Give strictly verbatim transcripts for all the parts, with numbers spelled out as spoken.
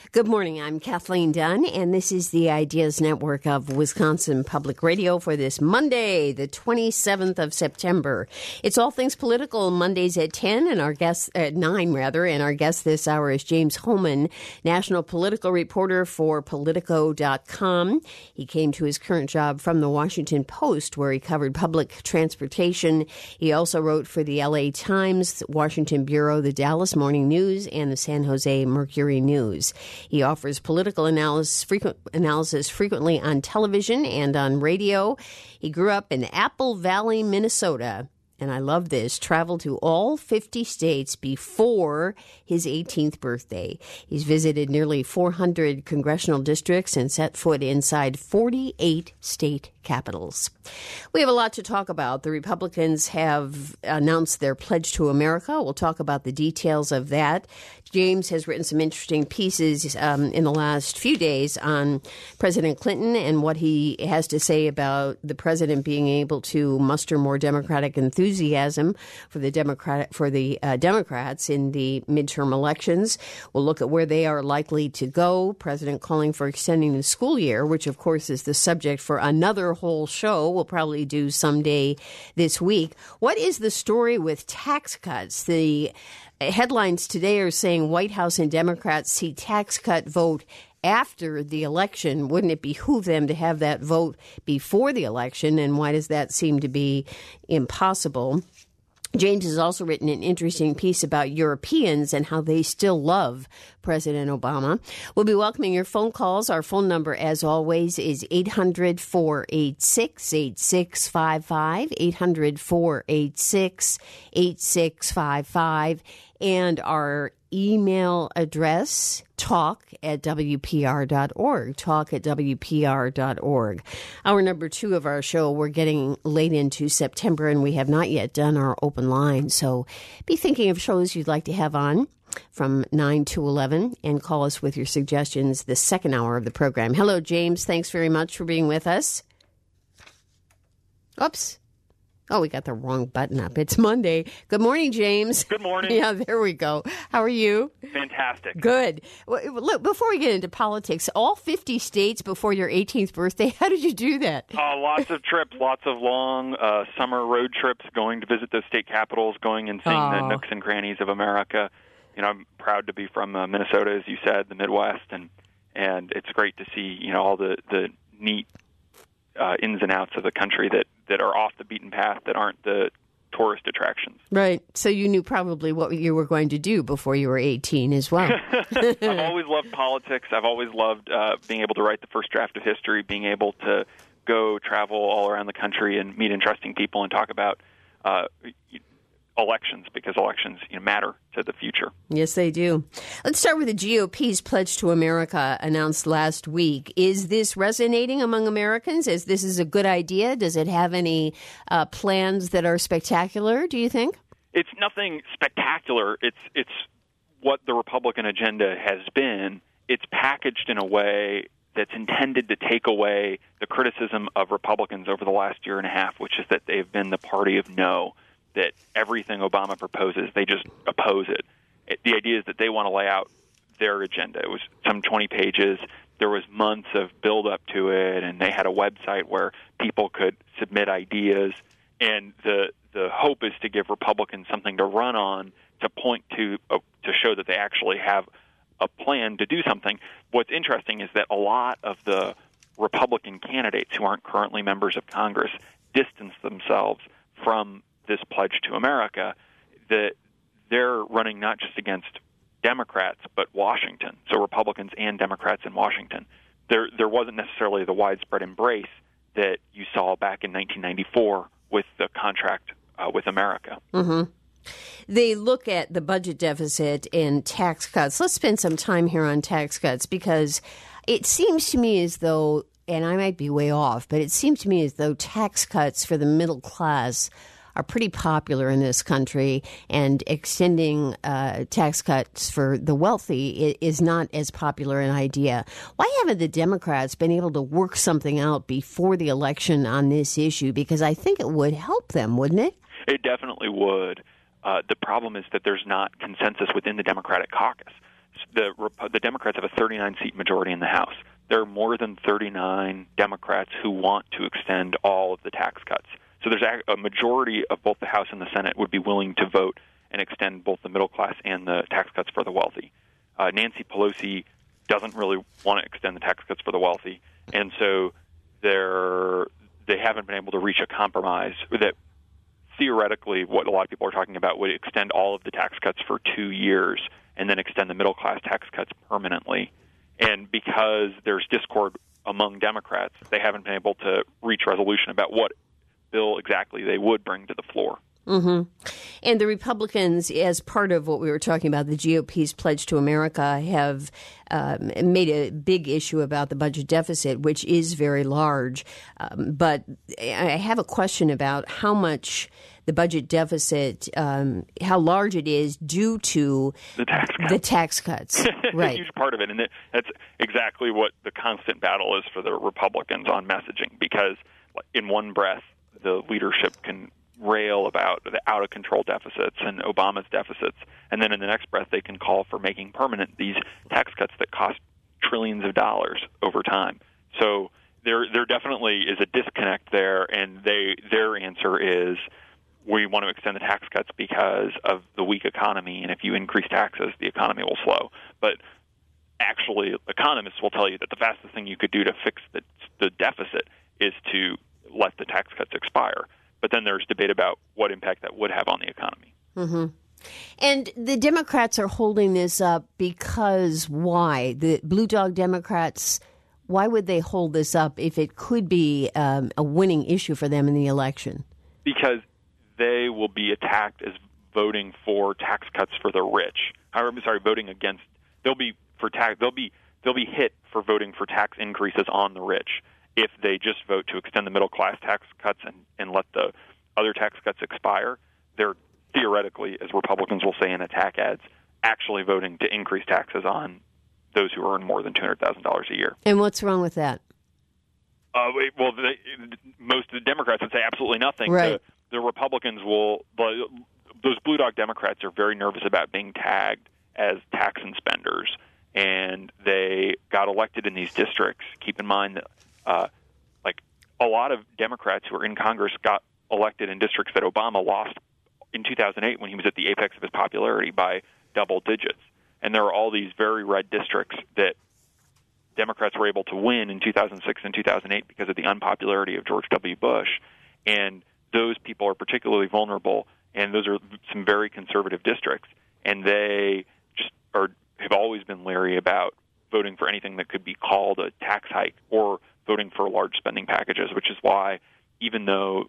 Good morning. I'm Kathleen Dunn, and this is the Ideas Network of Wisconsin Public Radio for this Monday, the twenty-seventh of September. It's All Things Political, Mondays at ten, and our guest at nine, rather, and our guest this hour is James Hohmann, national political reporter for Politico dot com. He came to his current job from the Washington Post, where he covered public transportation. He also wrote for the L A Times, Washington Bureau, the Dallas Morning News, and the San Jose Mercury News. He offers political analysis, frequent analysis frequently on television and on radio. He grew up in Apple Valley, Minnesota, and I love this, traveled to all fifty states before his eighteenth birthday. He's visited nearly four hundred congressional districts and set foot inside forty-eight state capitals. We have a lot to talk about. The Republicans have announced their pledge to America. We'll talk about the details of that. James has written some interesting pieces um, in the last few days on President Clinton and what he has to say about the president being able to muster more Democratic enthusiasm for the Democrat for the uh, Democrats in the midterm elections. We'll look at where they are likely to go. President calling for extending the school year, which of course is the subject for another whole show. We'll probably do someday this week. What is the story with tax cuts? The headlines today are saying White House and Democrats see tax cut vote after the election. Wouldn't it behoove them to have that vote before the election? And why does that seem to be impossible? James has also written an interesting piece about Europeans and how they still love President Obama. We'll be welcoming your phone calls. Our phone number, as always, is eight hundred, four eight six, eight six five five, eight hundred, four eight six, eight six five five, and our email address, talk at W P R dot org, talk at W P R dot org. Hour number two of our show, we're getting late into September, and we have not yet done our open line. So be thinking of shows you'd like to have on from nine to eleven, and call us with your suggestions the second hour of the program. Hello, James. Thanks very much for being with us. Oops. Oh, we got the wrong button up. It's Monday. Good morning, James. Good morning. Yeah, there we go. How are you? Fantastic. Good. Well, look, before we get into politics, all fifty states before your eighteenth birthday, how did you do that? Uh, lots of trips, lots of long uh, summer road trips, going to visit those state capitals, going and seeing oh. the nooks and crannies of America. You know, I'm proud to be from uh, Minnesota, as you said, the Midwest, and and it's great to see, you know, all the, the neat uh, ins and outs of the country that, that are off the beaten path, that aren't the tourist attractions. Right. So you knew probably what you were going to do before you were eighteen as well. I've always loved politics. I've always loved uh, being able to write the first draft of history, being able to go travel all around the country and meet interesting people and talk about uh, elections, because elections, you know, matter to the future. Yes, they do. Let's start with the G O P's Pledge to America announced last week. Is this resonating among Americans? Is this is a good idea? Does it have any uh, plans that are spectacular, do you think? It's nothing spectacular. It's it's what the Republican agenda has been. It's packaged in a way that's intended to take away the criticism of Republicans over the last year and a half, which is that they've been the party of no, that everything Obama proposes, they just oppose it. it. The idea is that they want to lay out their agenda. It was some twenty pages. There was months of build-up to it, and they had a website where people could submit ideas. And the the hope is to give Republicans something to run on, to point to, uh, to show that they actually have a plan to do something. What's interesting is that a lot of the Republican candidates who aren't currently members of Congress distance themselves from this pledge to America, that they're running not just against Democrats, but Washington, so Republicans and Democrats in Washington. There there wasn't necessarily the widespread embrace that you saw back in nineteen ninety-four with the contract uh, with America. Mm-hmm. They look at the budget deficit and tax cuts. Let's spend some time here on tax cuts, because it seems to me as though, and I might be way off, but it seems to me as though tax cuts for the middle class are pretty popular in this country, and extending uh, tax cuts for the wealthy is not as popular an idea. Why haven't the Democrats been able to work something out before the election on this issue? Because I think it would help them, wouldn't it? It definitely would. Uh, the problem is that there's not consensus within the Democratic caucus. the the Democrats have a thirty-nine seat majority in the House. There are more than thirty-nine Democrats who want to extend all of the tax cuts. So there's a majority of both the House and the Senate would be willing to vote and extend both the middle class and the tax cuts for the wealthy. Uh, Nancy Pelosi doesn't really want to extend the tax cuts for the wealthy, and so they're they haven't been able to reach a compromise that theoretically, what a lot of people are talking about, would extend all of the tax cuts for two years and then extend the middle class tax cuts permanently. And because there's discord among Democrats, they haven't been able to reach resolution about what bill exactly they would bring to the floor. Mm-hmm. And the Republicans, as part of what we were talking about, the G O P's Pledge to America, have um, made a big issue about the budget deficit, which is very large. Um, but I have a question about how much the budget deficit, um, how large it is due to the tax cuts. The tax cuts. Right. A huge part of it. And that's exactly what the constant battle is for the Republicans on messaging, because in one breath, the leadership can rail about the out-of-control deficits and Obama's deficits, and then in the next breath they can call for making permanent these tax cuts that cost trillions of dollars over time. So there there definitely is a disconnect there, and they their answer is we want to extend the tax cuts because of the weak economy, and if you increase taxes, the economy will slow. But actually, economists will tell you that the fastest thing you could do to fix the, the deficit is to let the tax cuts expire. But then there's debate about what impact that would have on the economy. Mm-hmm. And the Democrats are holding this up because why? The Blue Dog Democrats, why would they hold this up if it could be um, a winning issue for them in the election? Because they will be attacked as voting for tax cuts for the rich. I'm sorry, voting against. They'll be for tax. They'll be they'll be hit for voting for tax increases on the rich if they just vote to extend the middle class tax cuts and, and let the other tax cuts expire. They're theoretically, as Republicans will say in attack ads, actually voting to increase taxes on those who earn more than two hundred thousand dollars a year. And what's wrong with that? Uh, well, they, most of the Democrats would say absolutely nothing. Right. The, the Republicans will, the, those Blue Dog Democrats are very nervous about being tagged as tax and spenders, and they got elected in these districts. Keep in mind that Uh, like a lot of Democrats who are in Congress got elected in districts that Obama lost in two thousand eight when he was at the apex of his popularity by double digits. And there are all these very red districts that Democrats were able to win in two thousand six and two thousand eight because of the unpopularity of George W. Bush. And those people are particularly vulnerable, and those are some very conservative districts. And they just are have always been leery about voting for anything that could be called a tax hike or voting for large spending packages, which is why even though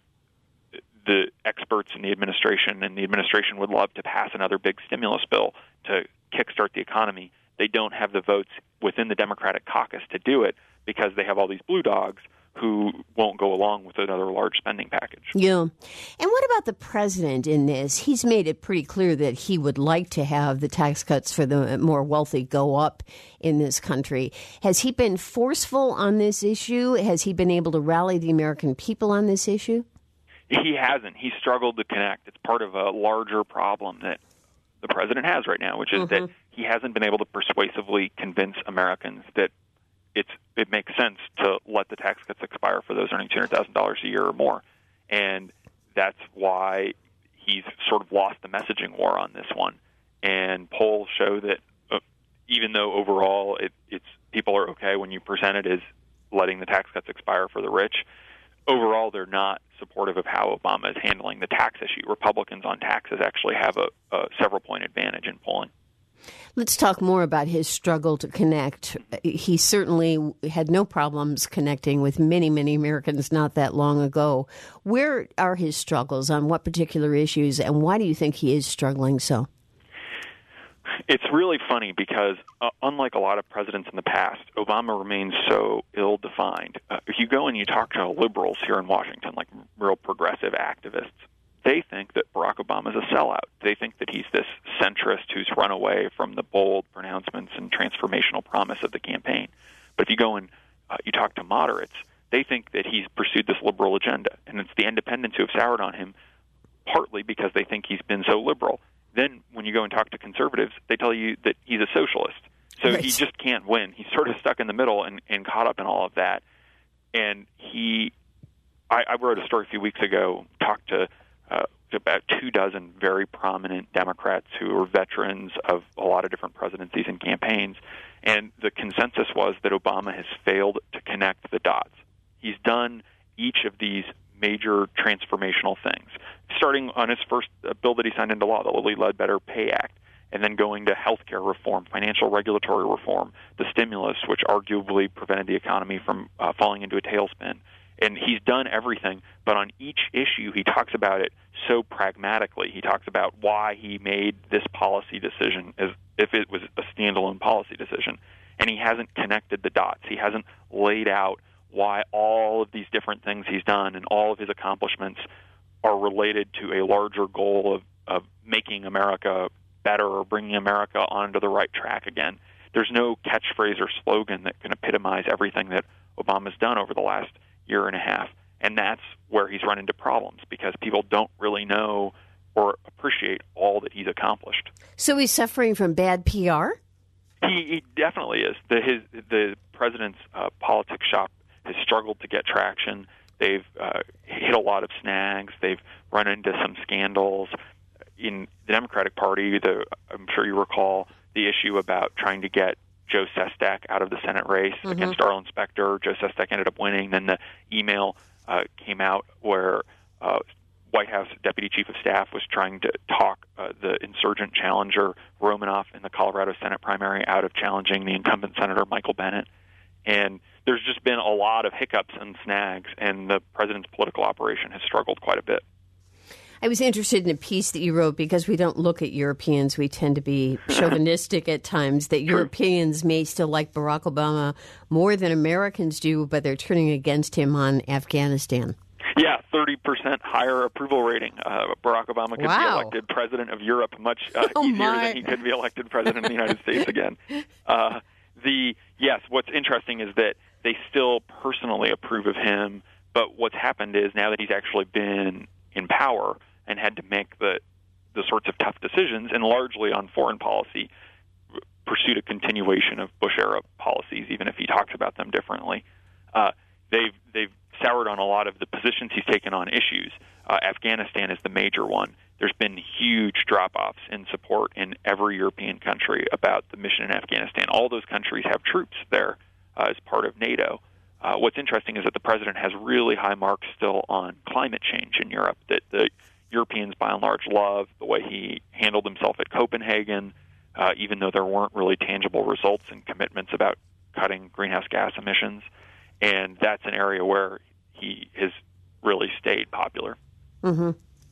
the experts in the administration and the administration would love to pass another big stimulus bill to kickstart the economy, they don't have the votes within the Democratic caucus to do it because they have all these blue dogs who won't go along with another large spending package. Yeah. And what about the president in this? He's made it pretty clear that he would like to have the tax cuts for the more wealthy go up in this country. Has he been forceful on this issue? Has he been able to rally the American people on this issue? He hasn't. He's struggled to connect. It's part of a larger problem that the president has right now, which is mm-hmm. that he hasn't been able to persuasively convince Americans that it's it makes sense to let the tax cuts expire for those earning two hundred thousand dollars a year or more. And that's why he's sort of lost the messaging war on this one. And polls show that uh, even though overall it, it's people are okay when you present it as letting the tax cuts expire for the rich, overall they're not supportive of how Obama is handling the tax issue. Republicans on taxes actually have a, a several-point advantage in polling. Let's talk more about his struggle to connect. He certainly had no problems connecting with many, many Americans not that long ago. Where are his struggles? On what particular issues? And why do you think he is struggling so? It's really funny because uh, unlike a lot of presidents in the past, Obama remains so ill-defined. Uh, if you go and you talk to liberals here in Washington, like real progressive activists, they think that Barack Obama is a sellout. They think that he's this centrist who's run away from the bold pronouncements and transformational promise of the campaign. But if you go and uh, you talk to moderates, they think that he's pursued this liberal agenda. And it's the independents who have soured on him, partly because they think he's been so liberal. Then when you go and talk to conservatives, they tell you that he's a socialist. So right. he just can't win. He's sort of stuck in the middle and, and caught up in all of that. And he, I, I wrote a story a few weeks ago, talked to uh, about two dozen very prominent Democrats who are veterans of a lot of different presidencies and campaigns, and the consensus was that Obama has failed to connect the dots. He's done each of these major transformational things, starting on his first bill that he signed into law, the Lilly Ledbetter Pay Act, and then going to health care reform, financial regulatory reform, the stimulus, which arguably prevented the economy from uh, falling into a tailspin. And he's done everything, but on each issue he talks about it so pragmatically. He talks about why he made this policy decision as if it was a standalone policy decision. And he hasn't connected the dots. He hasn't laid out why all of these different things he's done and all of his accomplishments are related to a larger goal of, of making America better or bringing America onto the right track again. There's no catchphrase or slogan that can epitomize everything that Obama's done over the last year and a half. And that's where he's run into problems, because people don't really know or appreciate all that he's accomplished. So he's suffering from bad P R? He, he definitely is. The, his, the president's uh, politics shop has struggled to get traction. They've uh, hit a lot of snags. They've run into some scandals. In the Democratic Party, the, I'm sure you recall the issue about trying to get Joe Sestak out of the Senate race mm-hmm. against Arlen Specter. Joe Sestak ended up winning. Then the email uh, came out where uh, White House Deputy Chief of Staff was trying to talk uh, the insurgent challenger Romanoff in the Colorado Senate primary out of challenging the incumbent Senator Michael Bennet. And there's just been a lot of hiccups and snags, and the president's political operation has struggled quite a bit. I was interested in a piece that you wrote, because we don't look at Europeans. We tend to be chauvinistic at times, that True. Europeans may still like Barack Obama more than Americans do, but they're turning against him on Afghanistan. Yeah, thirty percent higher approval rating. Uh, Barack Obama could wow. be elected president of Europe much uh, oh easier my. than he could be elected president of the United States again. Uh, the yes, what's interesting is that they still personally approve of him, but what's happened is now that he's actually been in power and had to make the the sorts of tough decisions, and largely on foreign policy, pursued a continuation of Bush-era policies, even if he talks about them differently. Uh, they've they've soured on a lot of the positions he's taken on issues. Uh, Afghanistan is the major one. There's been huge drop-offs in support in every European country about the mission in Afghanistan. All those countries have troops there uh, as part of NATO. Uh, what's interesting is that the president has really high marks still on climate change in Europe, that the Europeans, by and large, love the way he handled himself at Copenhagen, uh, even though there weren't really tangible results and commitments about cutting greenhouse gas emissions. And that's an area where he has really stayed popular. Mm-hmm.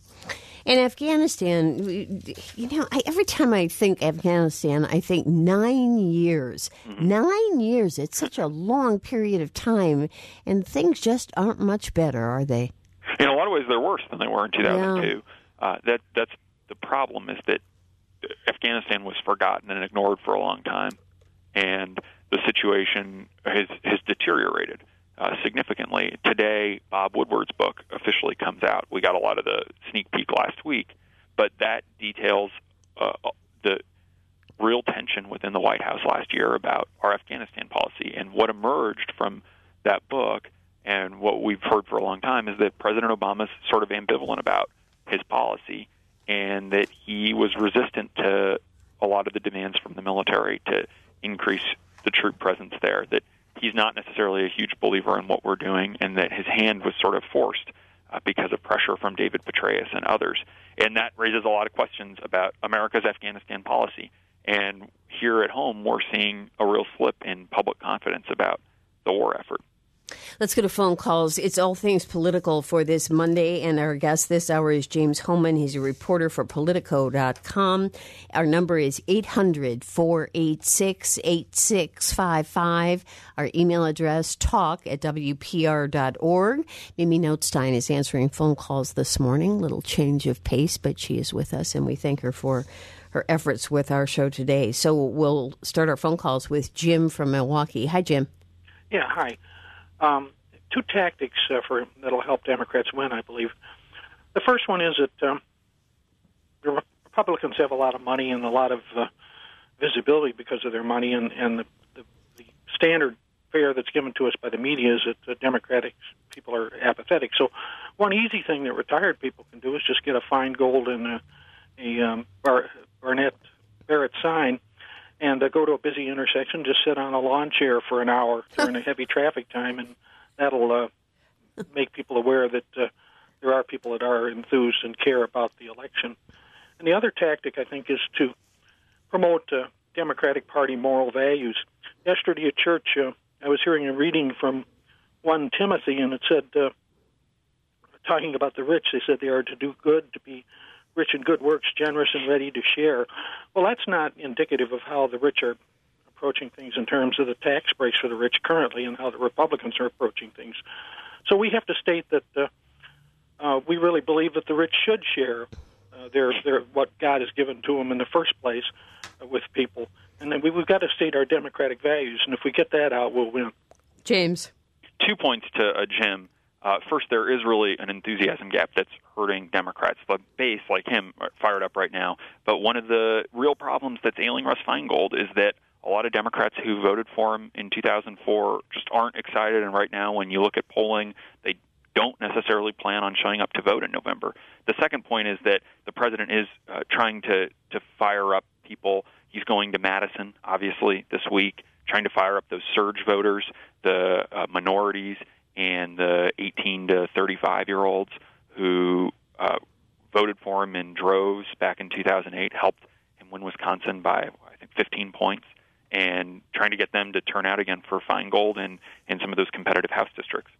In Afghanistan, you know, I, every time I think Afghanistan, I think nine years. Mm-hmm. Nine years. It's such a long period of time, and things just aren't much better, are they? In a lot of ways, they're worse than they were in two thousand two. Yeah. Uh, that that's the problem, is that Afghanistan was forgotten and ignored for a long time, and the situation has has deteriorated uh, significantly. Today, Bob Woodward's book officially comes out. We got a lot of the sneak peek last week, but that details uh, the real tension within the White House last year about our Afghanistan policy. And what emerged from that book, and what we've heard for a long time, is that President Obama's sort of ambivalent about his policy, and that he was resistant to a lot of the demands from the military to increase the troop presence there, that he's not necessarily a huge believer in what we're doing, and that his hand was sort of forced uh, because of pressure from David Petraeus and others. And that raises a lot of questions about America's Afghanistan policy. And here at home, we're seeing a real slip in public confidence about the war effort. Let's go to phone calls. It's All Things Political for this Monday, and our guest this hour is James Hohmann. He's a reporter for Politico dot com. Our number is eight hundred, four eight six, eight six five five. Our email address, talk at W P R dot org. Mimi Notstein is answering phone calls this morning. Little change of pace, but she is with us, and we thank her for her efforts with our show today. So we'll start our phone calls with Jim from Milwaukee. Hi, Jim. Yeah, hi. Um, two tactics uh, for that'll help Democrats win, I believe. The first one is that um, the Republicans have a lot of money and a lot of uh, visibility because of their money, and, and the, the, the standard fare that's given to us by the media is that the Democratic people are apathetic. So one easy thing that retired people can do is just get a Feingold and a, a um, Bar, Barnett Barrett sign and uh, go to a busy intersection, just sit on a lawn chair for an hour during a heavy traffic time, and that'll uh, make people aware that uh, there are people that are enthused and care about the election. And the other tactic, I think, is to promote uh, Democratic Party moral values. Yesterday at church, uh, I was hearing a reading from First Timothy, and it said, uh, talking about the rich, they said they are to do good, to be rich in good works, generous and ready to share. Well, that's not indicative of how the rich are approaching things in terms of the tax breaks for the rich currently and how the Republicans are approaching things. So we have to state that uh, uh, we really believe that the rich should share uh, their, their what God has given to them in the first place uh, with people. And then we, we've got to state our democratic values, and if we get that out, we'll win. James. Two points to uh, Jim. Uh, first, there is really an enthusiasm gap that's hurting Democrats. The base, like him, are fired up right now. But one of the real problems that's ailing Russ Feingold is that a lot of Democrats who voted for him in two thousand four just aren't excited. And right now, when you look at polling, they don't necessarily plan on showing up to vote in November. The second point is that the president is uh, trying to, to fire up people. He's going to Madison, obviously, this week, trying to fire up those surge voters, the uh, minorities, and the eighteen to thirty-five-year-olds who uh, voted for him in droves back in two thousand eight, helped him win Wisconsin by, I think, fifteen points, and trying to get them to turn out again for Feingold in, in some of those competitive House districts.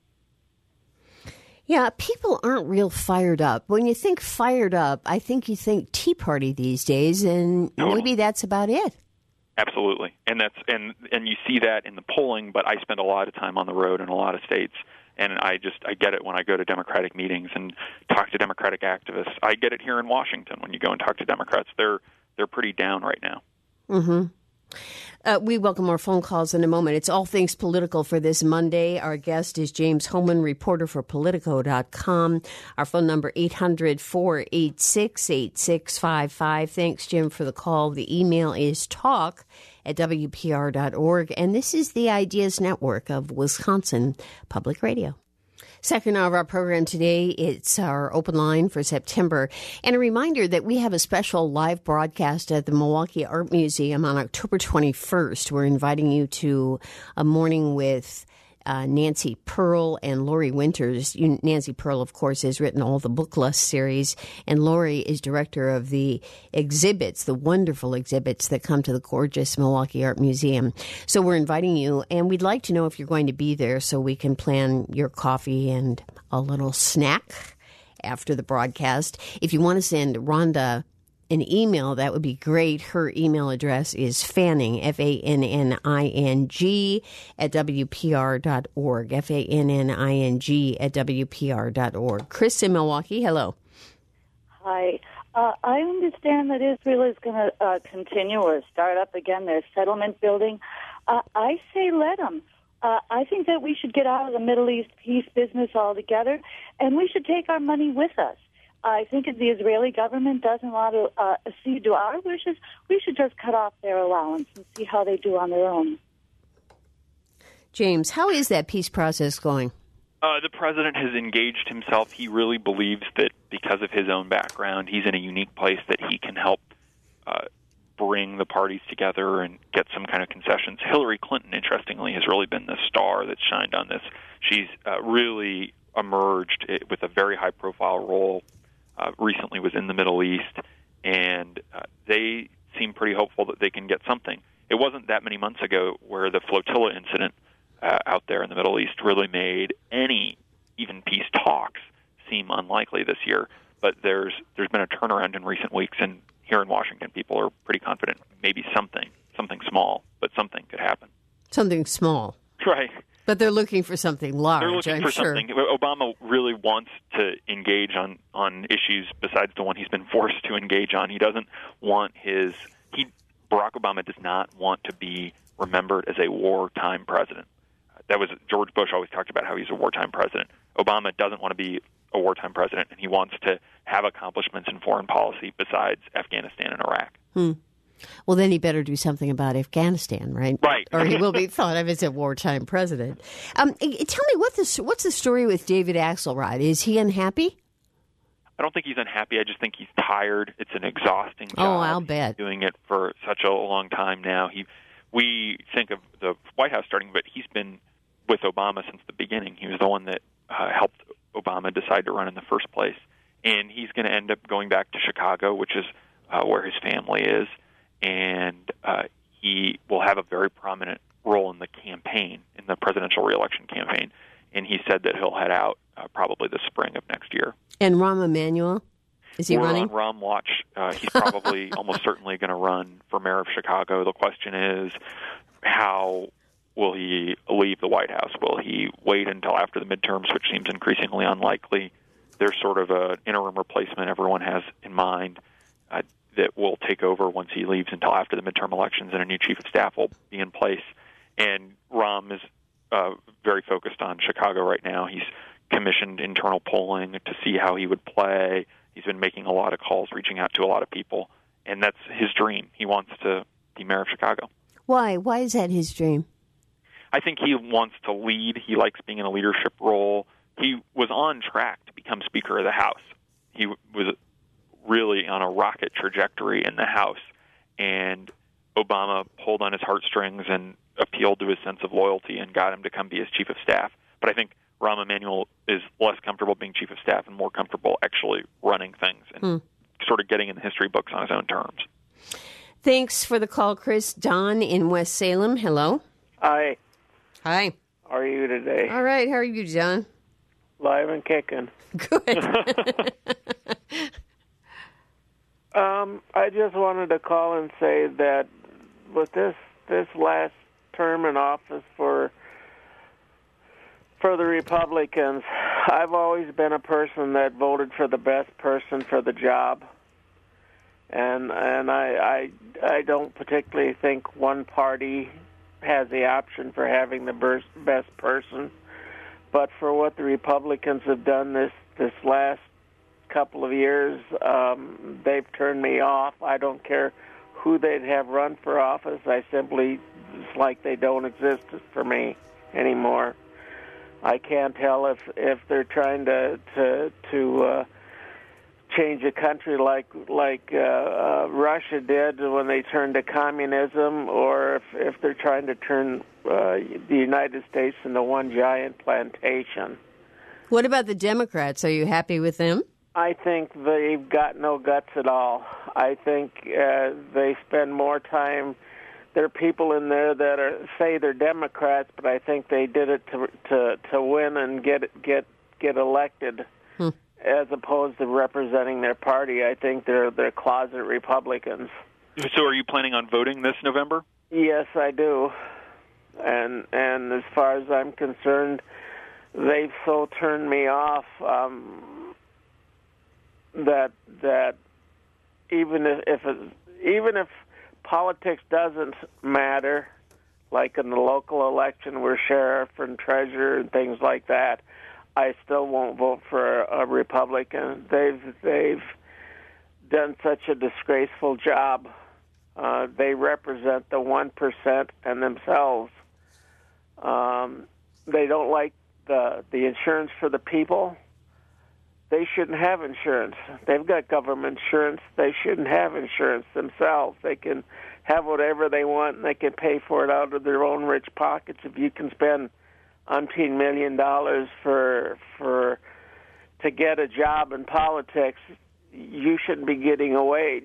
Yeah, people aren't real fired up. When you think fired up, I think you think Tea Party these days, and Totally. Maybe that's about it. Absolutely, and that's and and you see that in the polling. But I spend a lot of time on the road in a lot of states, and I just I get it when I go to Democratic meetings and talk to Democratic activists. I get it here in Washington when you go and talk to Democrats. They're they're pretty down right now. Mm-hmm. Uh, we welcome more phone calls in a moment. It's All Things Political for this Monday. Our guest is James Hohmann, reporter for Politico dot com. Our phone number, eight hundred, four eight six, eight six five five. Thanks, Jim, for the call. The email is talk at W P R dot org. And this is the Ideas Network of Wisconsin Public Radio. Second hour of our program today, it's our open line for September. And a reminder that we have a special live broadcast at the Milwaukee Art Museum on October twenty-first. We're inviting you to a morning with uh, Nancy Pearl and Lori Winters. You, Nancy Pearl, of course, has written all the Book Lust series, and Lori is director of the exhibits, the wonderful exhibits that come to the gorgeous Milwaukee Art Museum. So we're inviting you, and we'd like to know if you're going to be there so we can plan your coffee and a little snack after the broadcast. If you want to send Rhonda an email, that would be great. Her email address is Fanning, F A N N I N G, at W P R dot org, F A N N I N G at W P R dot org. Chris in Milwaukee, hello. Hi. Uh, I understand that Israel is going to uh, continue or start up again their settlement building. Uh, I say let them. Uh, I think that we should get out of the Middle East peace business altogether, and we should take our money with us. I think if the Israeli government doesn't want to uh, accede to our wishes, we should just cut off their allowance and see how they do on their own. James, how is that peace process going? Uh, the president has engaged himself. He really believes that because of his own background, he's in a unique place that he can help uh, bring the parties together and get some kind of concessions. Hillary Clinton, interestingly, has really been the star that's shined on this. She's uh, really emerged with a very high-profile role. Uh, recently was in the Middle East, and uh, they seem pretty hopeful that they can get something. It wasn't that many months ago where the flotilla incident uh, out there in the Middle East really made any even peace talks seem unlikely this year. But there's there's been a turnaround in recent weeks, and here in Washington, people are pretty confident maybe something, something small, but something could happen. Something small. Right. But they're looking for something large, They're looking I'm for sure. something. Obama really wants to engage on, on issues besides the one he's been forced to engage on. He doesn't want his he Barack Obama does not want to be remembered as a wartime president. That was George Bush always talked about how he's a wartime president. Obama doesn't want to be a wartime president, and he wants to have accomplishments in foreign policy besides Afghanistan and Iraq. Hmm. Well, then he better do something about Afghanistan, right? Right. Or he will be thought of as a wartime president. Um, tell me, what the, what's the story with David Axelrod? Is he unhappy? I don't think he's unhappy. I just think he's tired. It's an exhausting job. Oh, I'll bet. He's doing it for such a long time now. He, we think of the White House starting, but he's been with Obama since the beginning. He was the one that uh, helped Obama decide to run in the first place. And he's going to end up going back to Chicago, which is uh, where his family is. And uh, he will have a very prominent role in the campaign, in the presidential reelection campaign. And he said that he'll head out uh, probably the spring of next year. And Rahm Emanuel, is he We're running? We're on Rahm watch. Uh, he's probably almost certainly going to run for mayor of Chicago. The question is, how will he leave the White House? Will he wait until after the midterms, which seems increasingly unlikely? There's sort of an interim replacement everyone has in mind uh, that will take over once he leaves until after the midterm elections, and a new chief of staff will be in place. And Rahm is uh, very focused on Chicago right now. He's commissioned internal polling to see how he would play. He's been making a lot of calls, reaching out to a lot of people, and that's his dream. He wants to be mayor of Chicago. Why? Why is that his dream? I think he wants to lead. He likes being in a leadership role. He was on track to become Speaker of the House. He was really on a rocket trajectory in the House, and Obama pulled on his heartstrings and appealed to his sense of loyalty and got him to come be his chief of staff. But I think Rahm Emanuel is less comfortable being chief of staff and more comfortable actually running things and hmm. sort of getting in the history books on his own terms. Thanks for the call, Chris. Don in West Salem, hello. Hi. Hi. How are you today? All right. How are you, John? Live and kicking. Good. um, I just wanted to call and say that with this this last term in office for for the Republicans, I've always been a person that voted for the best person for the job. And and I I, I don't particularly think one party has the option for having the best person. But for what the Republicans have done this, this last couple of years, um, they've turned me off. I don't care who they'd have run for office. I simply, it's like they don't exist for me anymore. I can't tell if, if they're trying to to, to uh, change a country like like uh, uh, Russia did when they turned to communism, or if, if they're trying to turn uh, the United States into one giant plantation. What about the Democrats? Are you happy with them? I think they've got no guts at all. I think uh, they spend more time. There are people in there that are say they're Democrats, but I think they did it to to, to win and get get get elected. Hmm. As opposed to representing their party. I think they're they're closet Republicans. So are you planning on voting this November? Yes, I do. And and as far as I'm concerned, they've so turned me off um, that that even if, if it, even if politics doesn't matter, like in the local election where sheriff and treasurer and things like that, I still won't vote for a Republican. They've they've done such a disgraceful job. Uh, they represent the one percent and themselves. Um, they don't like the the insurance for the people. They shouldn't have insurance. They've got government insurance. They shouldn't have insurance themselves. They can have whatever they want, and they can pay for it out of their own rich pockets. If you can spend umpteen million dollars for for to get a job in politics, you shouldn't be getting a wage.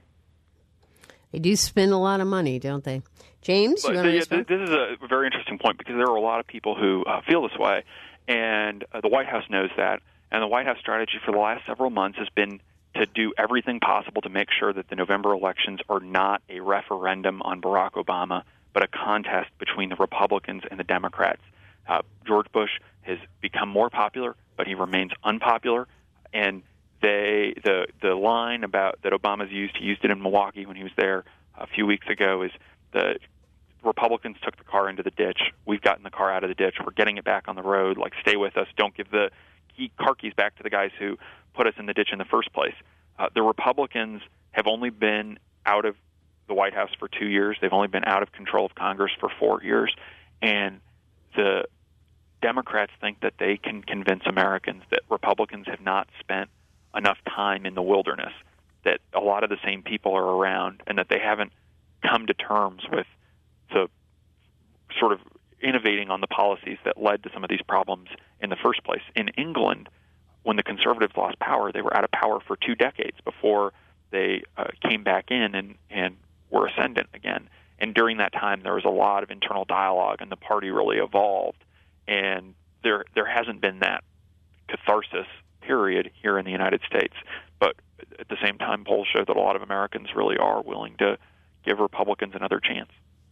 They do spend a lot of money, don't they? James, you want to respond? This is a very interesting point because there are a lot of people who uh, feel this way, and uh, the White House knows that. And the White House strategy for the last several months has been to do everything possible to make sure that the November elections are not a referendum on Barack Obama, but a contest between the Republicans and the Democrats. Uh, George Bush has become more popular, but he remains unpopular. And they the the line about that Obama's used, he used it in Milwaukee when he was there a few weeks ago, is the Republicans took the car into the ditch. We've gotten the car out of the ditch. We're getting it back on the road. Like, stay with us. Don't give the key, car keys back to the guys who put us in the ditch in the first place. Uh, the Republicans have only been out of the White House for two years. They've only been out of control of Congress for four years. And the Democrats think that they can convince Americans that Republicans have not spent enough time in the wilderness, that a lot of the same people are around, and that they haven't come to terms with the sort of innovating on the policies that led to some of these problems in the first place. In England, when the Conservatives lost power, they were out of power for two decades before they uh, came back in and, and were ascendant again. And during that time, there was a lot of internal dialogue, and the party really evolved. And there there hasn't been that catharsis period here in the United States. But at the same time, polls show that a lot of Americans really are willing to give Republicans another chance.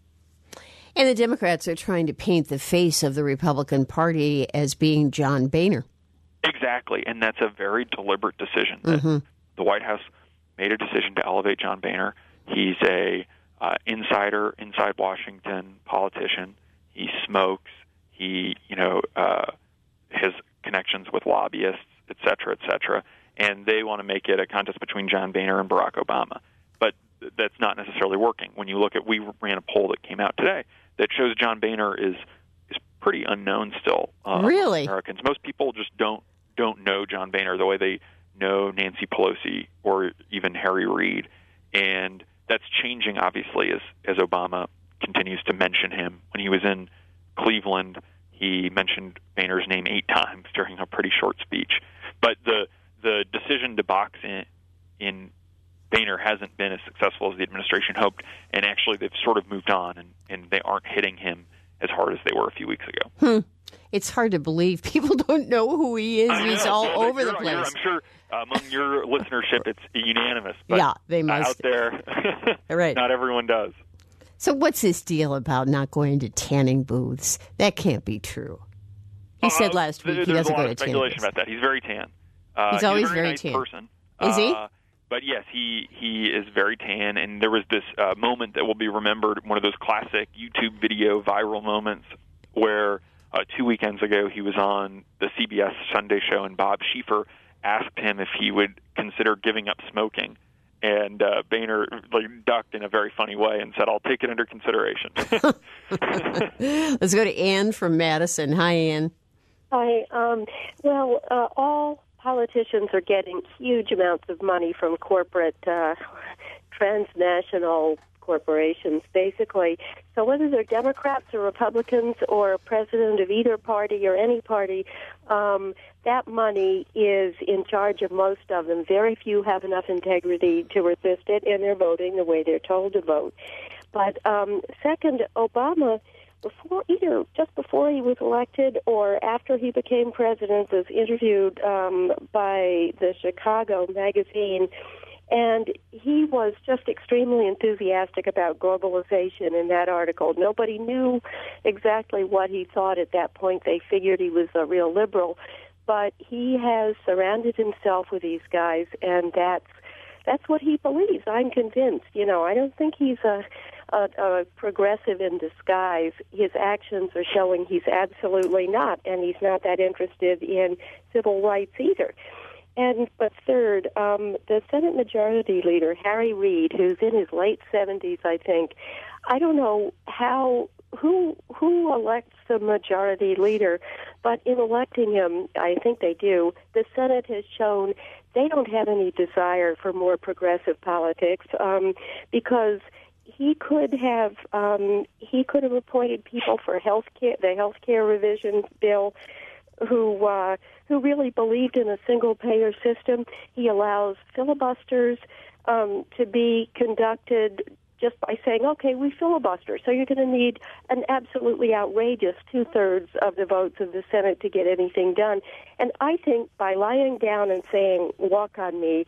And the Democrats are trying to paint the face of the Republican Party as being John Boehner. Exactly, and that's a very deliberate decision. Mm-hmm. The White House made a decision to elevate John Boehner. He's a uh, insider, inside Washington politician. He smokes. He, you know, uh, has connections with lobbyists, et cetera, et cetera. And they want to make it a contest between John Boehner and Barack Obama. But that's not necessarily working. When you look at, we ran a poll that came out today that shows John Boehner is is pretty unknown still. Uh, really? Americans. Most people just don't don't know John Boehner the way they know Nancy Pelosi or even Harry Reid. And that's changing, obviously, as, as Obama continues to mention him. When he was in Cleveland, he mentioned Boehner's name eight times during a pretty short speech. But the the decision to box in, in Boehner hasn't been as successful as the administration hoped, and actually they've sort of moved on, and, and they aren't hitting him as hard as they were a few weeks ago. Hmm. It's hard to believe. People don't know who he is. He's all well, over the place. I'm sure among your listenership it's unanimous. But yeah, they must. Out there, right. Not everyone does. So what's this deal about not going to tanning booths? That can't be true. He uh, said last week he doesn't go to tanning booths. There's a lot of speculation about that. He's very tan. Uh, he's always he's a very, very nice tan. Person. Is he? Uh, but yes, he he is very tan, and there was this uh, moment that will be remembered, one of those classic YouTube video viral moments where uh, two weekends ago he was on the C B S Sunday show, and Bob Schieffer asked him if he would consider giving up smoking. And uh, Boehner like, ducked in a very funny way and said, "I'll take it under consideration." Let's go to Ann from Madison. Hi, Ann. Hi. Um, well, uh, all politicians are getting huge amounts of money from corporate, uh, transnational corporations, basically. So whether they're Democrats or Republicans or president of either party or any party, um, that money is in charge of most of them. Very few have enough integrity to resist it, and they're voting the way they're told to vote. But um, second, Obama, before either just before he was elected or after he became president, was interviewed um, by the Chicago magazine, and he was just extremely enthusiastic about globalization in that article. Nobody knew exactly what he thought at that point. They figured he was a real liberal. But he has surrounded himself with these guys, and that's that's what he believes. I'm convinced. You know, I don't think he's a, a, a progressive in disguise. His actions are showing he's absolutely not, and he's not that interested in civil rights either. And but third, um, the Senate Majority Leader, Harry Reid, who's in his late seventies, I think, I don't know how who who elects the majority leader, but in electing him, I think they do, the Senate has shown they don't have any desire for more progressive politics, um, because he could have um, he could have appointed people for health care, the health care revision bill, who uh, who really believed in a single-payer system. He allows filibusters um, to be conducted just by saying, okay, we filibuster, so you're going to need an absolutely outrageous two-thirds of the votes of the Senate to get anything done. And I think by lying down and saying, walk on me,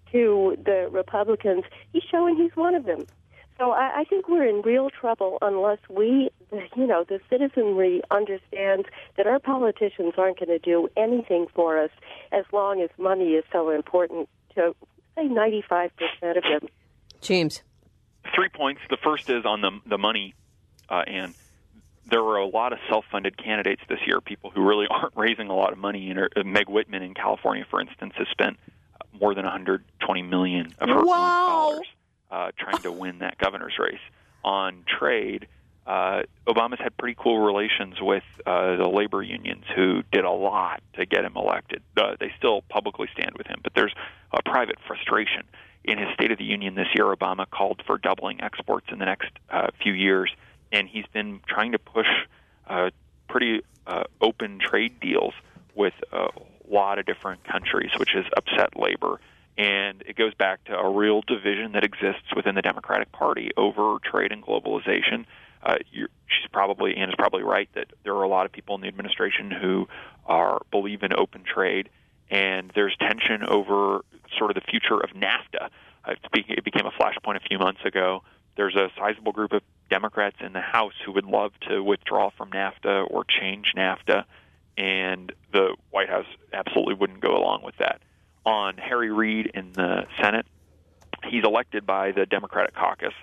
to the Republicans, he's showing he's one of them. So I, I think we're in real trouble unless we, you know, the citizenry understands that our politicians aren't going to do anything for us as long as money is so important to, say, ninety-five percent of them. James. Three points. The first is on the the money. uh, and there were a lot of self-funded candidates this year, people who really aren't raising a lot of money. And uh, Meg Whitman in California, for instance, has spent more than one hundred twenty million dollars of her wow. own dollars uh, trying to win that governor's race. On trade, uh, Obama's had pretty cool relations with uh, the labor unions who did a lot to get him elected. Uh, they still publicly stand with him, but there's a private frustration. In his State of the Union this year, Obama called for doubling exports in the next uh, few years, and he's been trying to push uh, pretty uh, open trade deals with a lot of different countries, which has upset labor. And it goes back to a real division that exists within the Democratic Party over trade and globalization. Uh, you're, she's probably, Ann is probably right, that there are a lot of people in the administration who are believe in open trade, and there's tension over sort of the future of NAFTA. Uh, speaking, it became a flashpoint a few months ago. There's a sizable group of Democrats in the House who would love to withdraw from NAFTA or change NAFTA, and the White House absolutely wouldn't go along with that. On Harry Reid in the Senate, he's elected by the Democratic caucus.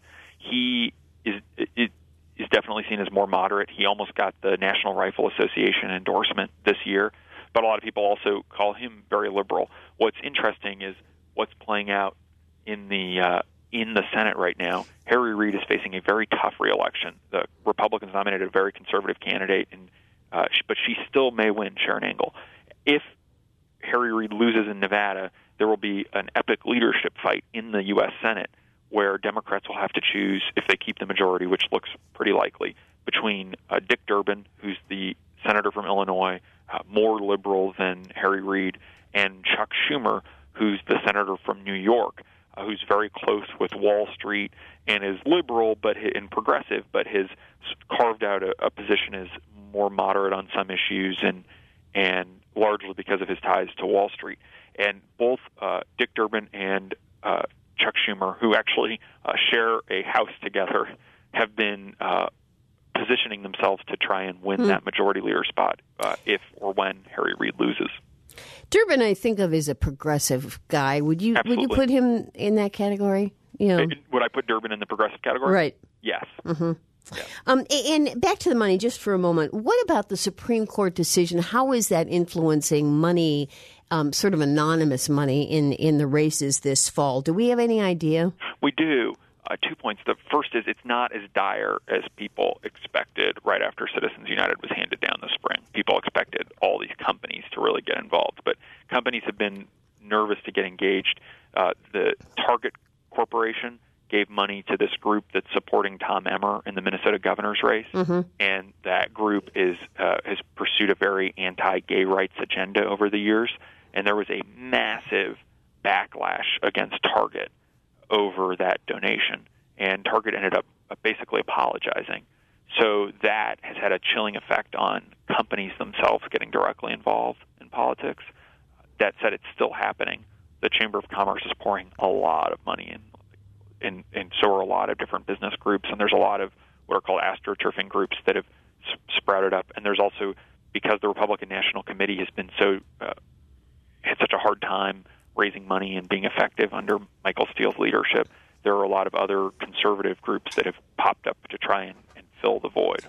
He is, is is definitely seen as more moderate. He almost got the National Rifle Association endorsement this year, but a lot of people also call him very liberal. What's interesting is what's playing out in the uh, in the Senate right now. Harry Reid is facing a very tough reelection. The Republicans nominated a very conservative candidate, and uh, but she still may win, Sharon Angle. If Harry Reid loses in Nevada, there will be an epic leadership fight in the U S Senate where Democrats will have to choose, if they keep the majority, which looks pretty likely, between uh, Dick Durbin, who's the senator from Illinois, uh, more liberal than Harry Reid, and Chuck Schumer, who's the senator from New York, uh, who's very close with Wall Street and is liberal but and progressive, but has carved out a, a position as more moderate on some issues and and largely because of his ties to Wall Street. And both uh, Dick Durbin and uh, Chuck Schumer, who actually uh, share a house together, have been uh, positioning themselves to try and win mm. that majority leader spot uh, if or when Harry Reid loses. Durbin, I think of as a progressive guy. Would you Absolutely. would you put him in that category? You know, would I put Durbin in the progressive category? Right. Yes. Mm-hmm. Yeah. Um, and back to the money just for a moment. What about the Supreme Court decision? How is that influencing money, um, sort of anonymous money, in, in the races this fall? Do we have any idea? We do. Uh, two points. The first is it's not as dire as people expected right after Citizens United was handed down this spring. People expected all these companies to really get involved, but companies have been nervous to get engaged. Uh, the Target Corporation gave money to this group that's supporting Tom Emmer in the Minnesota governor's race, mm-hmm. and that group is uh, has pursued a very anti-gay rights agenda over the years, and there was a massive backlash against Target over that donation, and Target ended up basically apologizing. So that has had a chilling effect on companies themselves getting directly involved in politics. That said, it's still happening. The Chamber of Commerce is pouring a lot of money in, and, and so are a lot of different business groups, and there's a lot of what are called astroturfing groups that have s- sprouted up. And there's also, because the Republican National Committee has been so uh, had such a hard time raising money and being effective under Michael Steele's leadership, there are a lot of other conservative groups that have popped up to try and, and fill the void.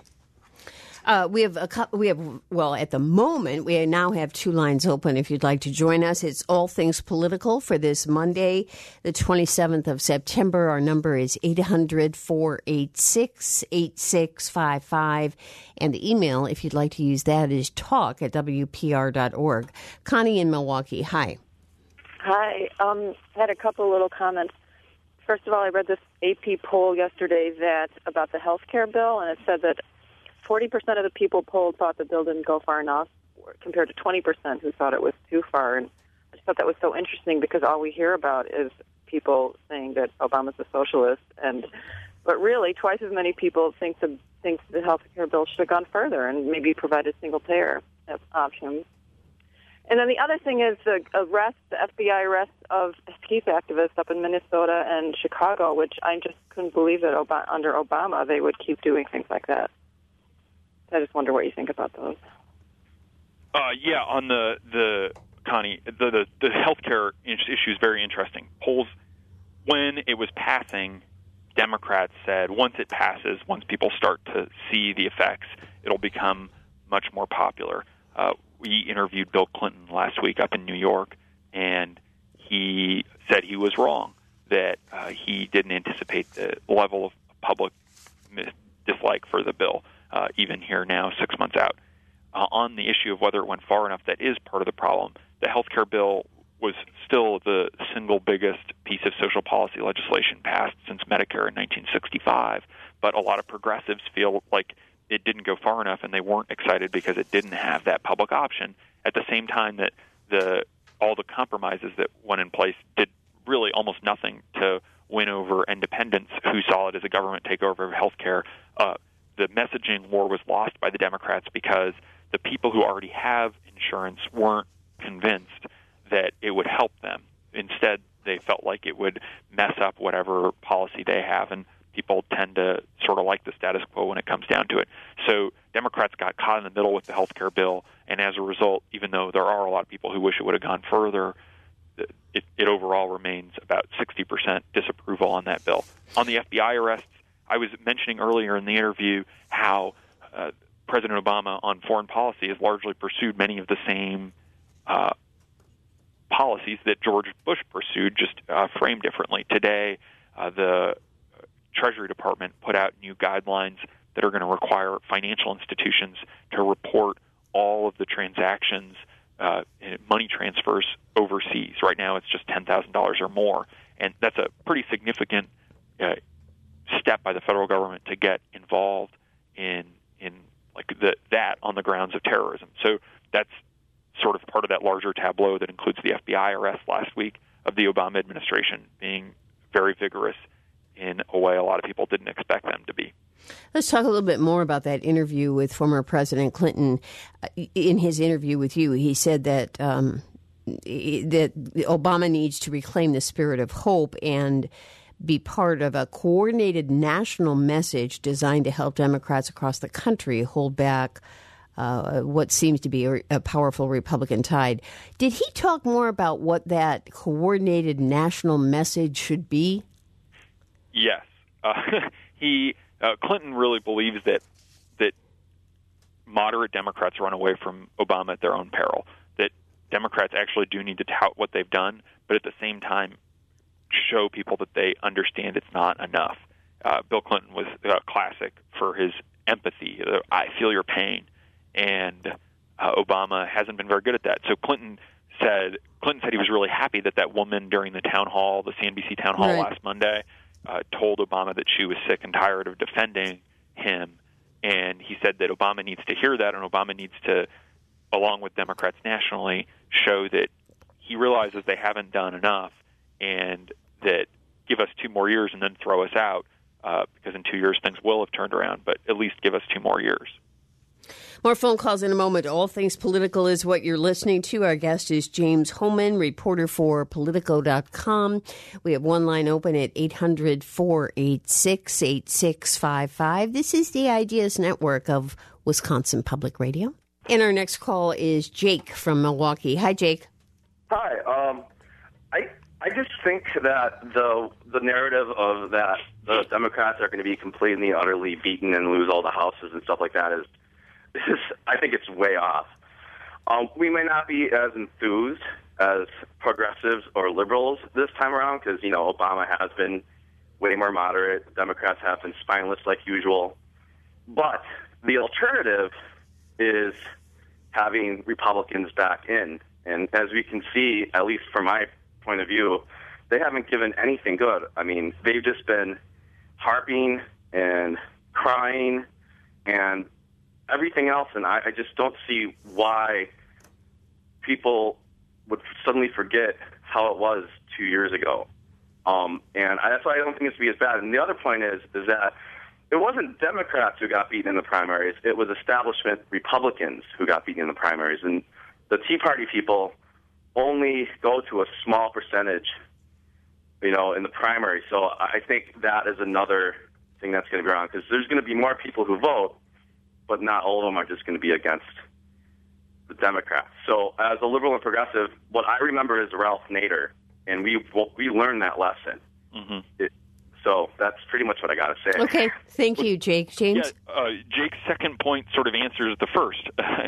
Uh, we have a couple, we have, well, at the moment, we now have two lines open. If you'd like to join us, it's All Things Political for this Monday, the twenty-seventh of September. Our number is eight hundred, four eight six, eight six five five. And the email, if you'd like to use that, is talk at w p r dot org. Connie in Milwaukee, hi. Hi. Um, I had a couple little comments. First of all, I read this A P poll yesterday that about the health care bill, and it said that forty percent of the people polled thought the bill didn't go far enough, compared to twenty percent who thought it was too far. And I just thought that was so interesting because all we hear about is people saying that Obama's a socialist, and but really twice as many people think the think the health care bill should have gone further and maybe provided single payer options. And then the other thing is the arrest, the F B I arrest of peace activists up in Minnesota and Chicago, which I just couldn't believe that Obama, under Obama they would keep doing things like that. I just wonder what you think about those. Uh, yeah, on the the Connie, the the, the healthcare issue is very interesting. Polls, when it was passing, Democrats said once it passes, once people start to see the effects, it'll become much more popular. Uh, we interviewed Bill Clinton last week up in New York, and he said he was wrong, that uh, he didn't anticipate the level of public dislike for the bill, uh, even here now, six months out. Uh, on the issue of whether it went far enough, that is part of the problem. The health care bill was still the single biggest piece of social policy legislation passed since Medicare in nineteen sixty-five, but a lot of progressives feel like it didn't go far enough, and they weren't excited because it didn't have that public option. At the same time that the all the compromises that went in place did really almost nothing to win over independents who saw it as a government takeover of health care. Uh, the messaging war was lost by the Democrats because the people who already have insurance weren't convinced that it would help them. Instead, they felt like it would mess up whatever policy they have, and people tend to sort of like the status quo when it comes down to it. So Democrats got caught in the middle with the health care bill, and as a result, even though there are a lot of people who wish it would have gone further, it, it overall remains about sixty percent disapproval on that bill. On the F B I arrests, I was mentioning earlier in the interview how uh, President Obama on foreign policy has largely pursued many of the same uh, policies that George Bush pursued, just uh, framed differently. Today, uh, the Treasury Department put out new guidelines that are going to require financial institutions to report all of the transactions, uh, money transfers overseas. Right now, it's just ten thousand dollars or more, and that's a pretty significant uh, step by the federal government to get involved in in like the, that on the grounds of terrorism. So that's sort of part of that larger tableau that includes the F B I arrest last week of the Obama administration being very vigorous in a way a lot of people didn't expect them to be. Let's talk a little bit more about that interview with former President Clinton. In his interview with you, he said that um, that Obama needs to reclaim the spirit of hope and be part of a coordinated national message designed to help Democrats across the country hold back uh, what seems to be a, a powerful Republican tide. Did he talk more about what that coordinated national message should be? Yes. Uh, he uh, Clinton really believes that that moderate Democrats run away from Obama at their own peril, that Democrats actually do need to tout what they've done, but at the same time show people that they understand it's not enough. Uh, Bill Clinton was uh, classic for his empathy. Uh, I feel your pain. And uh, Obama hasn't been very good at that. So Clinton said Clinton said he was really happy that that woman during the town hall, the C N B C town hall right. last Monday, uh, told Obama that she was sick and tired of defending him. And he said that Obama needs to hear that, and Obama needs to, along with Democrats nationally, show that he realizes they haven't done enough, and that give us two more years and then throw us out, uh, because in two years things will have turned around, but at least give us two more years. More phone calls in a moment. All Things Political is what you're listening to. Our guest is James Hohmann, reporter for Politico dot com. We have one line open at eight hundred, four eight six, eight six five five. This is the Ideas Network of Wisconsin Public Radio. And our next call is Jake from Milwaukee. Hi, Jake. Hi. Um, I I just think that the the narrative of that the Democrats are going to be completely, utterly beaten and lose all the houses and stuff like that is, is I think it's way off. Um, we may not be as enthused as progressives or liberals this time around because, you know, Obama has been way more moderate. Democrats have been spineless like usual. But the alternative is having Republicans back in. And as we can see, at least from my point of view, they haven't given anything good. I mean, they've just been harping and crying and everything else, and I, I just don't see why people would suddenly forget how it was two years ago. Um, and I, that's why I don't think it's to be as bad. And the other point is, is that it wasn't Democrats who got beaten in the primaries. It was establishment Republicans who got beaten in the primaries. And the Tea Party people only go to a small percentage, you know, in the primary. So I think that is another thing that's going to be wrong, because there's going to be more people who vote, but not all of them are just going to be against the Democrats. So as a liberal and progressive, what I remember is Ralph Nader, and we we learned that lesson. Mm-hmm. It, So that's pretty much what I got to say. Okay. Thank you, Jake. James? Yeah, uh, Jake's second point sort of answers the first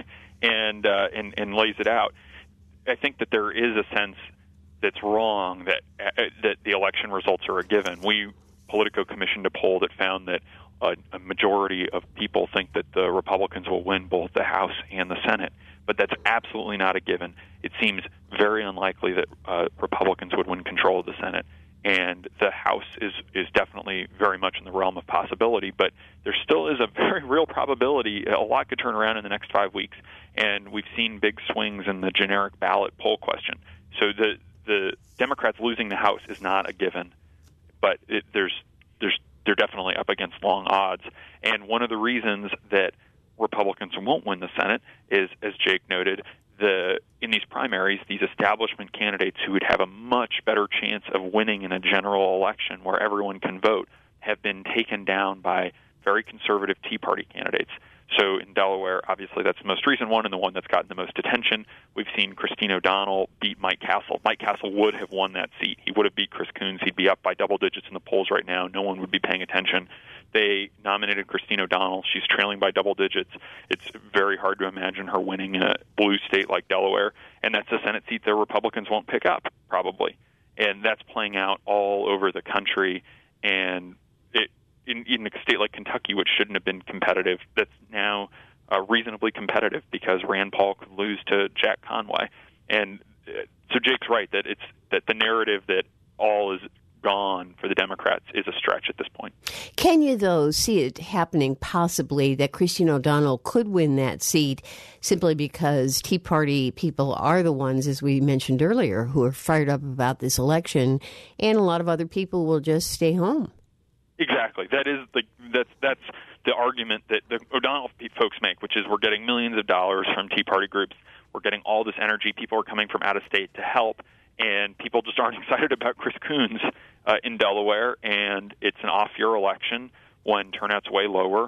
and, uh, and and lays it out. I think that there is a sense that's wrong that uh, that the election results are a given. We, Politico, commissioned a poll that found that uh, a majority of people think that the Republicans will win both the House and the Senate. But that's absolutely not a given. It seems very unlikely that uh, Republicans would win control of the Senate. And the House is, is definitely very much in the realm of possibility, but there still is a very real probability. A lot could turn around in the next five weeks, and we've seen big swings in the generic ballot poll question. So the the Democrats losing the House is not a given, but it, there's there's they're definitely up against long odds. And one of the reasons that Republicans won't win the Senate is, as Jake noted, the in these primaries, these establishment candidates who would have a much better chance of winning in a general election where everyone can vote have been taken down by very conservative Tea Party candidates. So in Delaware, obviously that's the most recent one and the one that's gotten the most attention. We've seen Christine O'Donnell beat Mike Castle. Mike Castle would have won that seat. He would have beat Chris Coons. He'd be up by double digits in the polls right now. No one would be paying attention. They nominated Christine O'Donnell. She's trailing by double digits. It's very hard to imagine her winning in a blue state like Delaware, and that's a Senate seat that Republicans won't pick up, probably. And that's playing out all over the country, and it, in, in a state like Kentucky, which shouldn't have been competitive, that's now uh, reasonably competitive because Rand Paul could lose to Jack Conway. And uh, so Jake's right that it's that the narrative that all is gone for the Democrats is a stretch at this point. Can you, though, see it happening possibly that Christine O'Donnell could win that seat simply because Tea Party people are the ones, as we mentioned earlier, who are fired up about this election, and a lot of other people will just stay home? Exactly. That is the that's that's the argument that the O'Donnell folks make, which is we're getting millions of dollars from Tea Party groups. We're getting all this energy. People are coming from out of state to help. And people just aren't excited about Chris Coons uh, in Delaware, and it's an off-year election when turnout's way lower.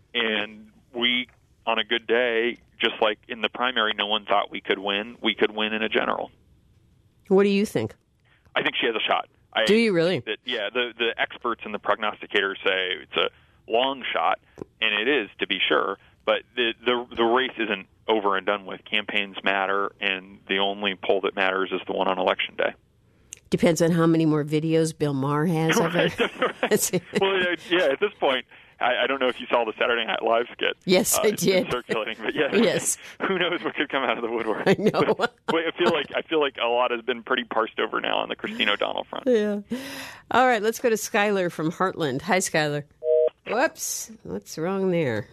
And we, on a good day, just like in the primary, no one thought we could win. We could win in a general. What do you think? I think she has a shot. I, do you really? That, yeah, the, the experts and the prognosticators say it's a long shot, and it is, to be sure, but the the, the race isn't over and done with. Campaigns matter, and the only poll that matters is the one on Election Day. Depends on how many more videos Bill Maher has of it. Right. Well, yeah, at this point, I, I don't know if you saw the Saturday Night Live skit. Yes, uh, I it's did. Been circulating, but yeah, yes. Who knows what could come out of the woodwork? I know. I feel like I feel like a lot has been pretty parsed over now on the Christine O'Donnell front. Yeah. All right, let's go to Skylar from Heartland. Hi, Skylar. Whoops, what's wrong there?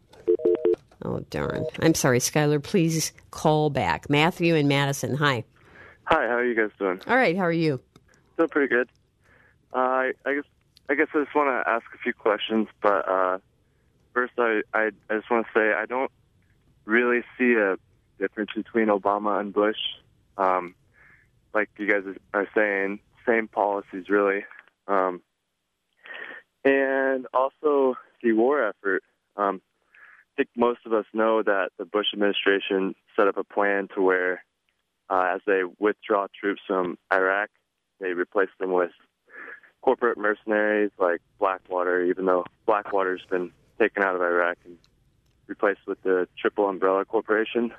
Oh, darn. I'm sorry, Skylar. Please call back. Matthew and Madison, hi. Hi, how are you guys doing? All right, how are you? Still pretty good. Uh, I, I guess I guess I just want to ask a few questions, but uh, first I, I, I just want to say I don't really see a difference between Obama and Bush. Um, like you guys are saying, same policies, really. Um, and also the war effort. Um, I think most of us know that the Bush administration set up a plan to where uh, as they withdraw troops from Iraq, they replace them with corporate mercenaries like Blackwater, even though Blackwater's been taken out of Iraq and replaced with the Triple Umbrella Corporation.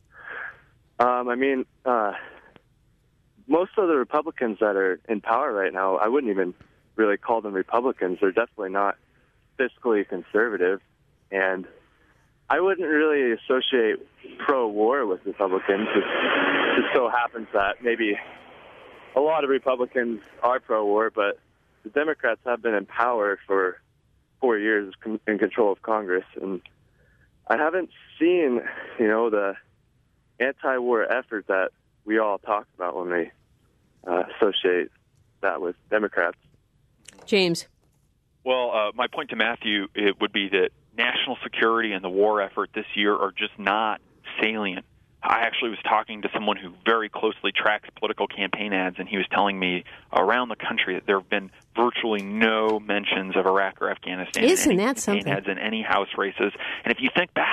Um, I mean, uh, most of the Republicans that are in power right now, I wouldn't even really call them Republicans. They're definitely not fiscally conservative, and I wouldn't really associate pro-war with Republicans. It just so happens that maybe a lot of Republicans are pro-war, but the Democrats have been in power for four years in control of Congress, and I haven't seen, you know, the anti-war effort that we all talk about when we uh, associate that with Democrats. James. Well, uh, my point to Matthew it would be that national security and the war effort this year are just not salient. I actually was talking to someone who very closely tracks political campaign ads, and he was telling me around the country that there have been virtually no mentions of Iraq or Afghanistan Isn't in any that campaign something? ads in any House races. And if you think back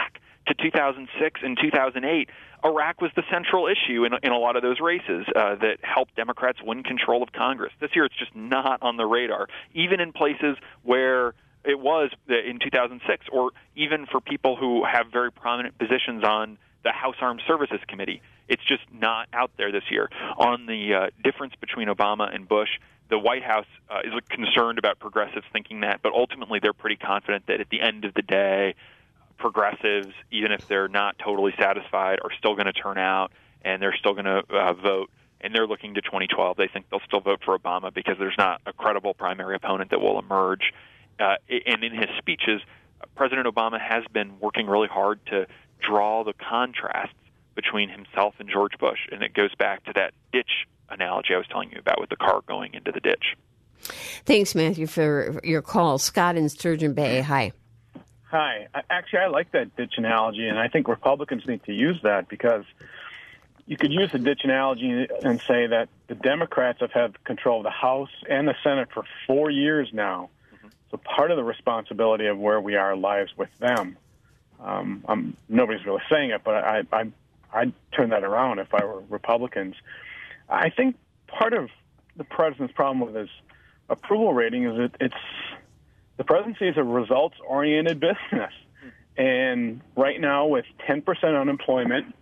to two thousand six and two thousand eight, Iraq was the central issue in, in a lot of those races uh, that helped Democrats win control of Congress. This year, it's just not on the radar, even in places where it was in two thousand six, or even for people who have very prominent positions on the House Armed Services Committee. It's just not out there this year. On the uh, difference between Obama and Bush, the White House uh, is concerned about progressives thinking that, but ultimately they're pretty confident that at the end of the day, progressives, even if they're not totally satisfied, are still going to turn out and they're still going to uh, vote. And they're looking to twenty twelve. They think they'll still vote for Obama because there's not a credible primary opponent that will emerge. Uh, and in his speeches, President Obama has been working really hard to draw the contrasts between himself and George Bush, and it goes back to that ditch analogy I was telling you about with the car going into the ditch. Thanks, Matthew, for your call. Scott in Sturgeon Bay, hi. Hi. Actually, I like that ditch analogy, and I think Republicans need to use that because you could use the ditch analogy and say that the Democrats have had control of the House and the Senate for four years now. Mm-hmm. So part of the responsibility of where we are lies with them. Um, I'm, nobody's really saying it, but I, I, I'd turn that around if I were Republicans. I think part of the president's problem with his approval rating is that it's the presidency is a results-oriented business. And right now with ten percent unemployment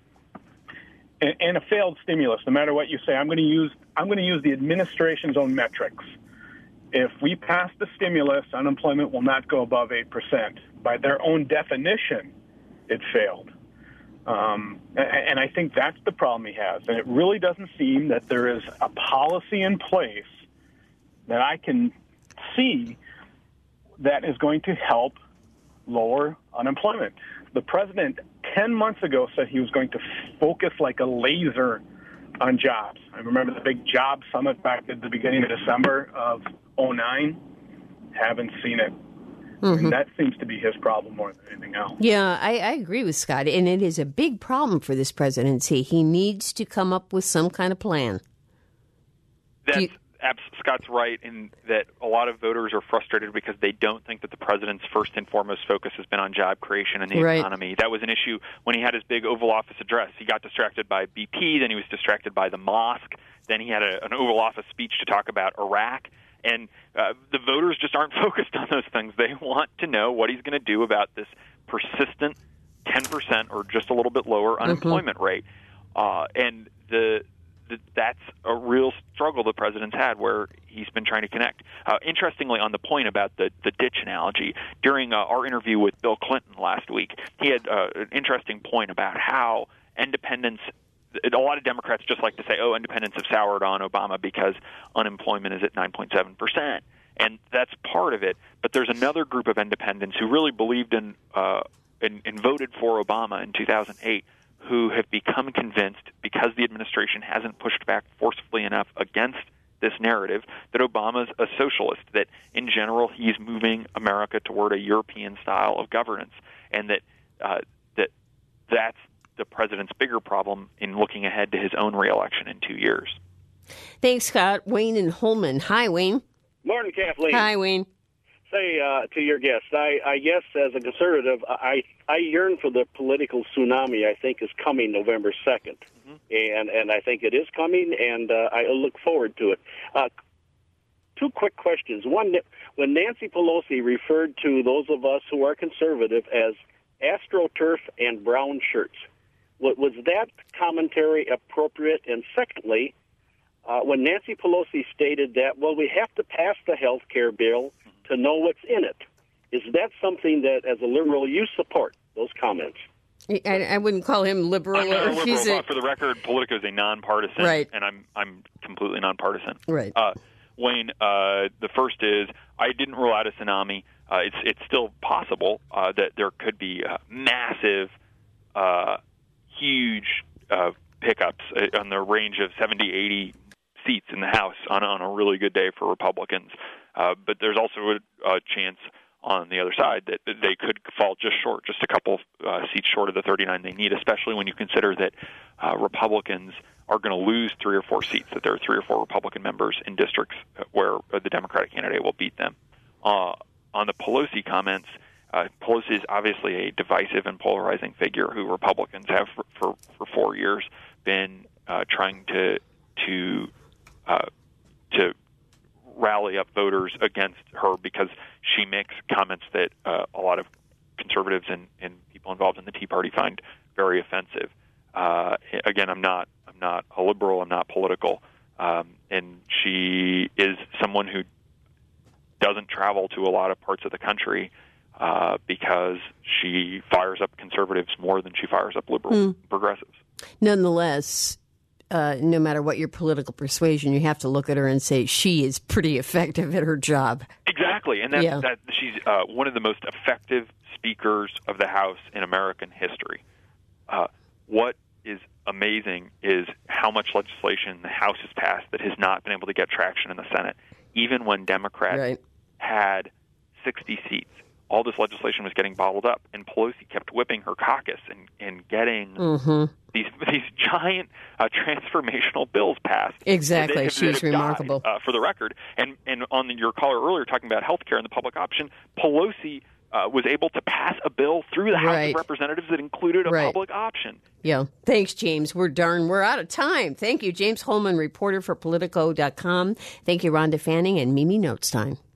and, and a failed stimulus, no matter what you say, I'm going to use I'm going to use the administration's own metrics. If we pass the stimulus, unemployment will not go above eight percent. By their own definition, it failed. Um, and, and I think that's the problem he has. And it really doesn't seem that there is a policy in place that I can see that is going to help lower unemployment. The president ten months ago said he was going to focus like a laser on jobs. I remember the big job summit back at the beginning of December of oh nine. Haven't seen it. Mm-hmm. And that seems to be his problem more than anything else. Yeah, I, I agree with Scott. And it is a big problem for this presidency. He needs to come up with some kind of plan. That's, you, Scott's right in that a lot of voters are frustrated because they don't think that the president's first and foremost focus has been on job creation and the right. economy. That was an issue when he had his big Oval Office address. He got distracted by B P, then he was distracted by the mosque, then he had a, an Oval Office speech to talk about Iraq. And uh, the voters just aren't focused on those things. They want to know what he's going to do about this persistent ten percent or just a little bit lower unemployment mm-hmm. rate. Uh, and the, the that's a real struggle the president's had where he's been trying to connect. Uh, interestingly, on the point about the, the ditch analogy, during uh, our interview with Bill Clinton last week, he had uh, an interesting point about how independents a lot of Democrats just like to say, oh, independents have soured on Obama because unemployment is at nine point seven percent. And that's part of it. But there's another group of independents who really believed in, uh, in, and voted for Obama in two thousand eight who have become convinced, because the administration hasn't pushed back forcefully enough against this narrative, that Obama's a socialist, that in general he's moving America toward a European style of governance, and that uh, that that's the president's bigger problem in looking ahead to his own reelection in two years. Thanks, Scott. Wayne and Holman. Hi, Wayne. Morning, Kathleen. Hi, Wayne. Say uh, to your guest, I, I guess as a conservative, I, I yearn for the political tsunami I think is coming November second. Mm-hmm. And, and I think it is coming, and uh, I look forward to it. Uh, two quick questions. One, when Nancy Pelosi referred to those of us who are conservative as AstroTurf and brown shirts, was that commentary appropriate? And secondly, uh, when Nancy Pelosi stated that, well, we have to pass the health care bill to know what's in it, is that something that, as a liberal, you support, those comments? I, I wouldn't call him liberal. I'm not a liberal, he's a... but for the record, Politico is a nonpartisan, right. and I'm I'm completely nonpartisan. Right. Uh, Wayne, uh, the first is, I didn't rule out a tsunami. Uh, it's, it's still possible uh, that there could be uh, massive uh huge uh, pickups on the range of seventy, eighty seats in the House on, on a really good day for Republicans. Uh, but there's also a, a chance on the other side that, that they could fall just short, just a couple uh, seats short of the thirty-nine they need, especially when you consider that uh, Republicans are going to lose three or four seats, that there are three or four Republican members in districts where the Democratic candidate will beat them. Uh, on the Pelosi comments, Uh, Pelosi is obviously a divisive and polarizing figure who Republicans have for, for, for four years been uh, trying to to uh, to rally up voters against her because she makes comments that uh, a lot of conservatives and, and people involved in the Tea Party find very offensive. Uh, again, I'm not I'm not a liberal. I'm not political, um, and she is someone who doesn't travel to a lot of parts of the country uh, because she fires up conservatives more than she fires up liberal mm. progressives. Nonetheless, uh, no matter what your political persuasion, you have to look at her and say she is pretty effective at her job. Exactly, and that's, yeah. that she's uh, one of the most effective speakers of the House in American history. Uh, what is amazing is how much legislation the House has passed that has not been able to get traction in the Senate, even when Democrats right. had sixty seats. All this legislation was getting bottled up, and Pelosi kept whipping her caucus and, and getting mm-hmm. these these giant uh, transformational bills passed. Exactly, that, she's that remarkable. Died, uh, for the record, and and on your caller earlier talking about health care and the public option, Pelosi uh, was able to pass a bill through the House right. of Representatives that included a right. public option. Yeah. Thanks, James. We're darn, we're out of time. Thank you, James Holman, reporter for Politico dot com. Thank you, Rhonda Fanning and Mimi Notes Time.